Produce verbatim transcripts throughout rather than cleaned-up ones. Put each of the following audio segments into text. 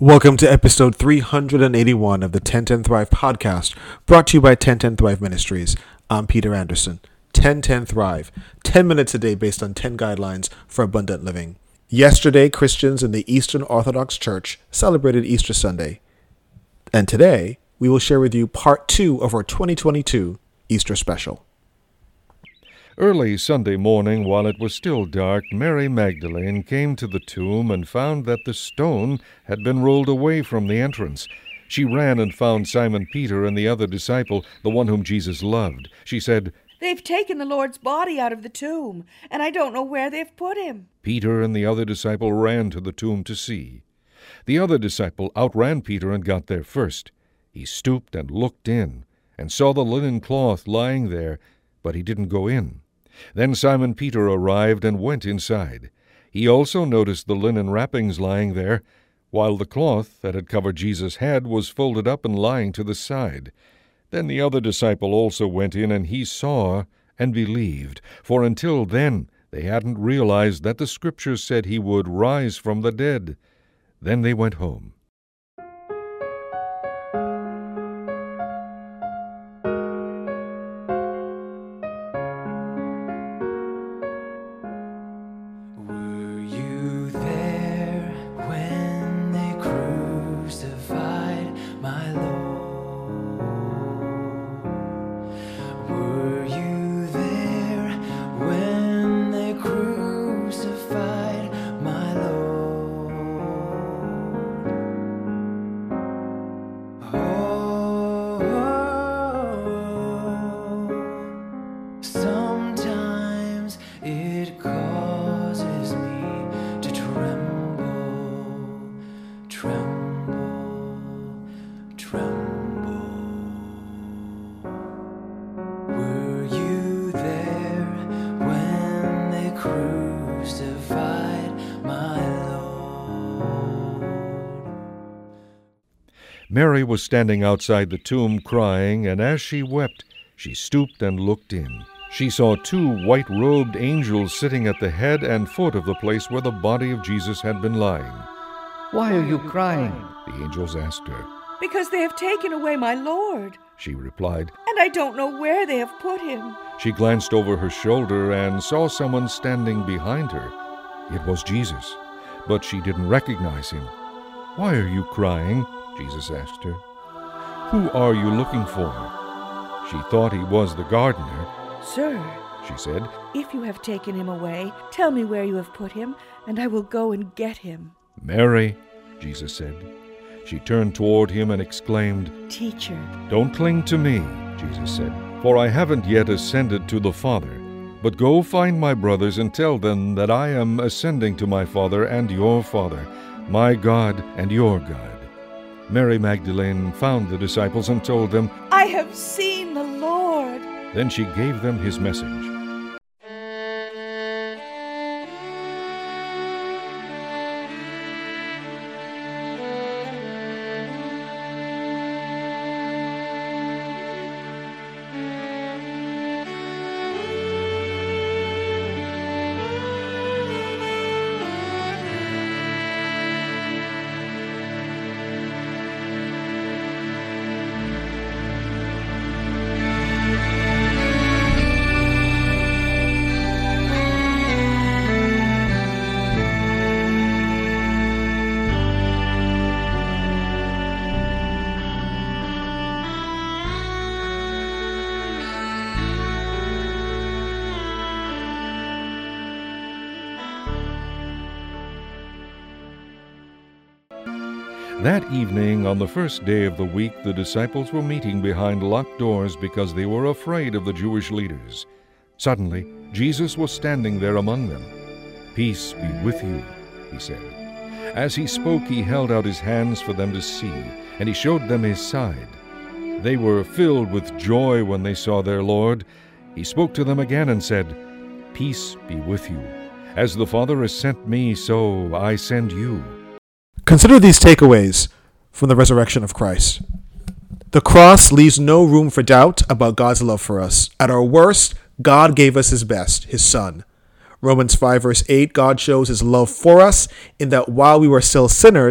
Welcome to episode three hundred eighty-one of the ten ten Thrive podcast, brought to you by ten ten Thrive Ministries. I'm Peter Anderson. ten ten Thrive, ten minutes a day based on ten guidelines for abundant living. Yesterday, Christians in the Eastern Orthodox Church celebrated Easter Sunday. And today, we will share with you part two of our twenty twenty-two Easter special. Early Sunday morning, while it was still dark, Mary Magdalene came to the tomb and found that the stone had been rolled away from the entrance. She ran and found Simon Peter and the other disciple, the one whom Jesus loved. She said, "They've taken the Lord's body out of the tomb, and I don't know where they've put him." Peter and the other disciple ran to the tomb to see. The other disciple outran Peter and got there first. He stooped and looked in, and saw the linen cloth lying there, but he didn't go in. Then Simon Peter arrived and went inside. He also noticed the linen wrappings lying there, while the cloth that had covered Jesus' head was folded up and lying to the side. Then the other disciple also went in, and he saw and believed, for until then they hadn't realized that the Scriptures said he would rise from the dead. Then they went home. Mary was standing outside the tomb crying, and as she wept, she stooped and looked in. She saw two white-robed angels sitting at the head and foot of the place where the body of Jesus had been lying. "Why are you crying?" the angels asked her. "Because they have taken away my Lord," she replied, "and I don't know where they have put him." She glanced over her shoulder and saw someone standing behind her. It was Jesus, but she didn't recognize him. "Why are you crying?" Jesus asked her. "Who are you looking for?" She thought he was the gardener. "Sir," she said, "if you have taken him away, tell me where you have put him, and I will go and get him." "Mary," Jesus said. She turned toward him and exclaimed, "Teacher." "Don't cling to me," Jesus said, "for I haven't yet ascended to the Father. But go find my brothers and tell them that I am ascending to my Father and your Father, my God and your God." Mary Magdalene found the disciples and told them, "I have seen the Lord." Then she gave them his message. That evening, on the first day of the week, the disciples were meeting behind locked doors because they were afraid of the Jewish leaders. Suddenly, Jesus was standing there among them. "Peace be with you," he said. As he spoke, he held out his hands for them to see, and he showed them his side. They were filled with joy when they saw their Lord. He spoke to them again and said, "Peace be with you. As the Father has sent me, so I send you." Consider these takeaways from the resurrection of Christ. The cross leaves no room for doubt about God's love for us. At our worst, God gave us his best, his Son. Romans five verse eight, God shows his love for us in that while we were still sinners,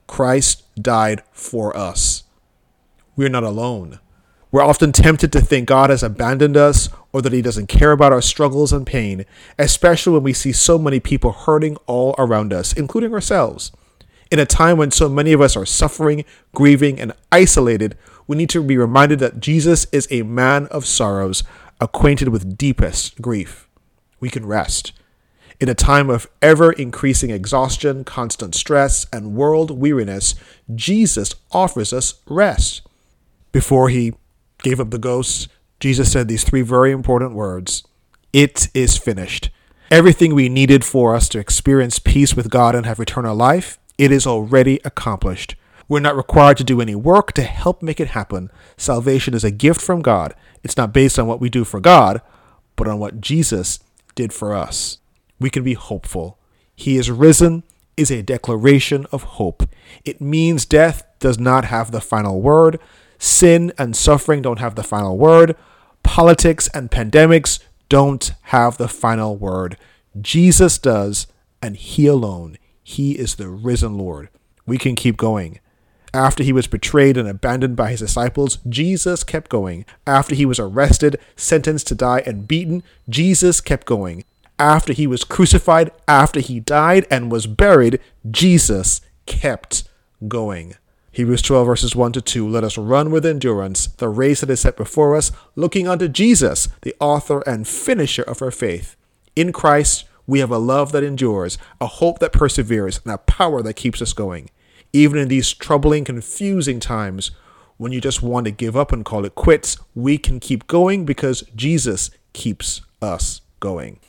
Christ died for us. We're not alone. We're often tempted to think God has abandoned us or that he doesn't care about our struggles and pain, especially when we see so many people hurting all around us, including ourselves. In a time when so many of us are suffering, grieving, and isolated, we need to be reminded that Jesus is a man of sorrows, acquainted with deepest grief. We can rest. In a time of ever-increasing exhaustion, constant stress, and world weariness, Jesus offers us rest. Before he gave up the ghost, Jesus said these three very important words: "It is finished." Everything we needed for us to experience peace with God and have eternal life, it is already accomplished. We're not required to do any work to help make it happen. Salvation is a gift from God. It's not based on what we do for God, but on what Jesus did for us. We can be hopeful. He is risen is a declaration of hope. It means death does not have the final word. Sin and suffering don't have the final word. Politics and pandemics don't have the final word. Jesus does, and he alone. He is the risen Lord. We can keep going. After he was betrayed and abandoned by his disciples, Jesus kept going. After he was arrested, sentenced to die, and beaten, Jesus kept going. After he was crucified, after he died and was buried, Jesus kept going. Hebrews twelve verses one to two, let us run with endurance the race that is set before us, looking unto Jesus, the author and finisher of our faith. In Christ, we have a love that endures, a hope that perseveres, and a power that keeps us going. Even in these troubling, confusing times, when you just want to give up and call it quits, we can keep going because Jesus keeps us going.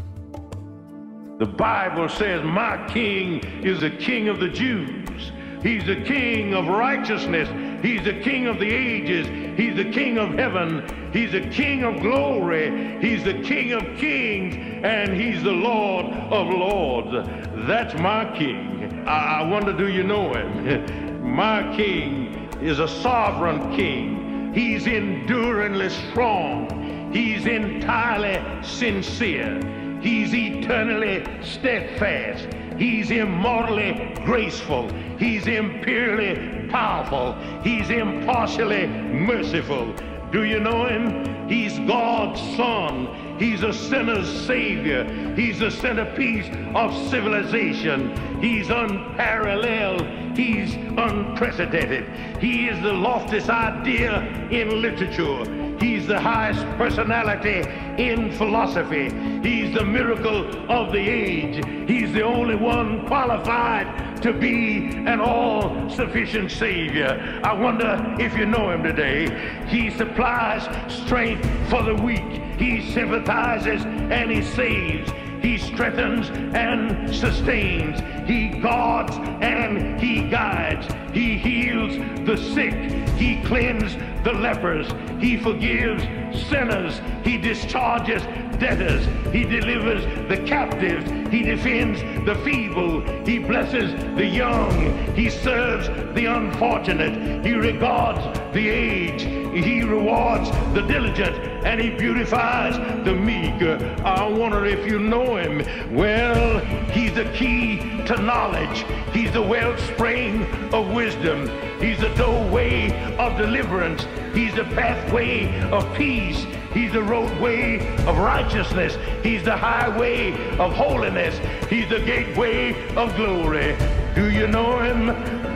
The Bible says, my king is the king of the Jews. He's the king of righteousness. He's the king of the ages. He's the king of heaven. He's the king of glory. He's the king of kings. And he's the Lord of lords. That's my king. I, I wonder, do you know him? My king is a sovereign king. He's enduringly strong. He's entirely sincere. He's eternally steadfast. He's immortally graceful. He's imperially powerful. He's impartially merciful. Do you know him? He's God's son. He's a sinner's savior. He's the centerpiece of civilization. He's unparalleled. He's unprecedented. He is the loftiest idea in literature. He's the highest personality in philosophy. He's the miracle of the age. He's the only one qualified to be an all-sufficient Savior. I wonder if you know him today. He supplies strength for the weak. He sympathizes and he saves. He strengthens and sustains. He guards and he guides. He heals the sick. He cleanses the lepers. He forgives sinners. He discharges debtors. He delivers the captives. He defends the feeble. He blesses the young. He serves the unfortunate. He regards the aged. He rewards the diligent, and he beautifies the meek. I wonder if you know him. Well, he's the key to knowledge. He's the wellspring of wisdom. He's the doorway of deliverance. He's the pathway of peace. He's the roadway of righteousness. He's the highway of holiness. He's the gateway of glory. Do you know him?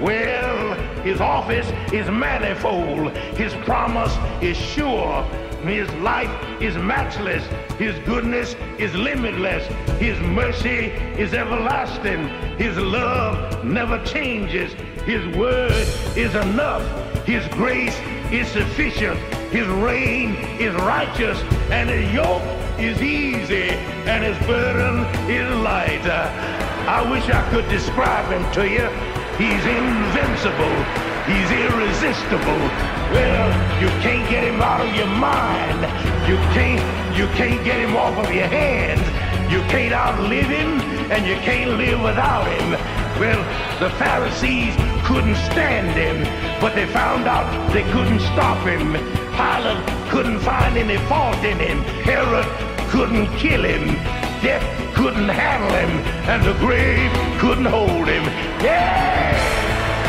Well, his office is manifold. His promise is sure. His life is matchless. His goodness is limitless. His mercy is everlasting. His love never changes. His word is enough. His grace is sufficient. His reign is righteous. And his yoke is easy. And his burden is light. I wish I could describe him to you. He's invincible. He's irresistible. Well, you can't get him out of your mind. You can't, you can't get him off of your hands. You can't outlive him, and you can't live without him. Well, the Pharisees couldn't stand him, but they found out they couldn't stop him. Pilate couldn't find any fault in him. Herod couldn't kill him. Death couldn't handle him, and the grave couldn't hold him. Yeah!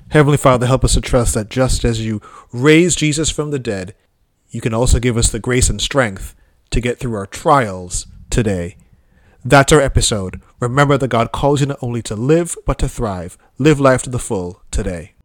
Heavenly Father, help us to trust that just as you raised Jesus from the dead, you can also give us the grace and strength to get through our trials today. That's our episode. Remember that God calls you not only to live, but to thrive. Live life to the full today.